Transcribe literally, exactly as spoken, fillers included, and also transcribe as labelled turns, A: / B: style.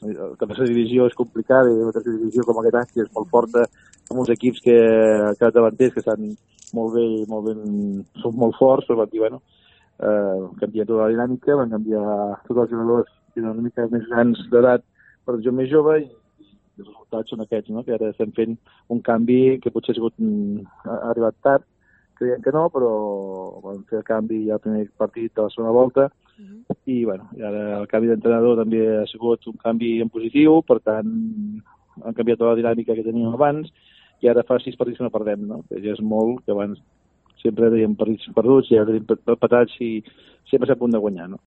A: la tercera divisió és complicada i la tercera divisió com aquest any que és molt forta, amb uns equips que, que davanters que estan molt bé, molt ben, són molt forts, però van dir, bueno, eh, canviar tota la dinàmica, van canviar tots els jugadors que eren una mica més grans d'edat per jo més jove i, i els resultats són aquests, no? Que ara estem fent un canvi que potser ha, sigut, ha arribat tard, creiem que no, però vam fer el canvi ja al primer partit de la segona volta uh-huh. i, bueno, i ara el canvi d'entrenador també ha sigut un canvi en positiu, per tant han canviat tota la dinàmica que teníem abans i ara fa sis partits que no perdem, no? Que ja és molt, que abans sempre teníem partits perduts i ara tenim patats i sempre s'ha a punt de guanyar, no?